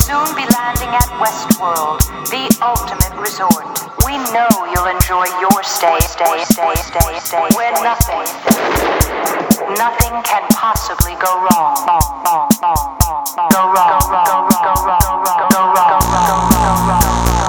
soon be landing at Westworld, the ultimate resort. We know you'll enjoy your stay where nothing can possibly go wrong. Go wrong.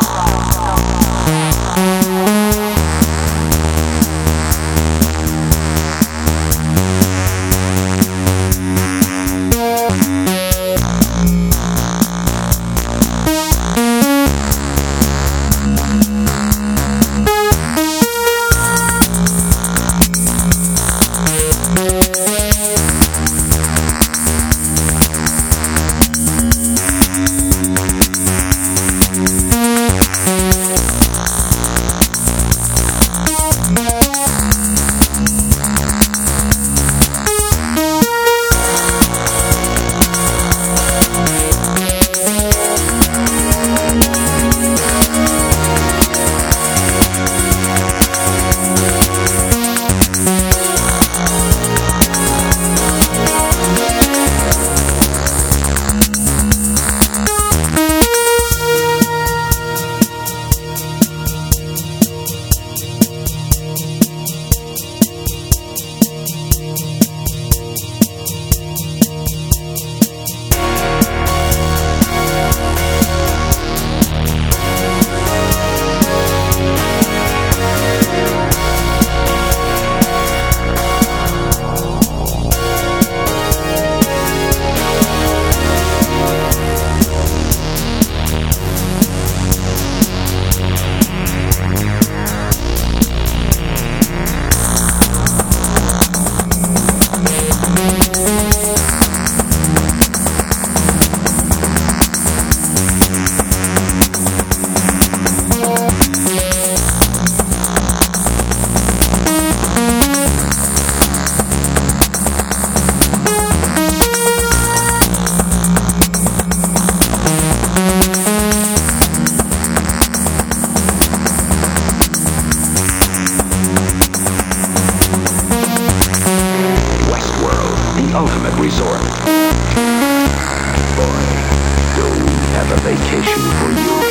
Ultimate resort. Boy, do we have a vacation for you.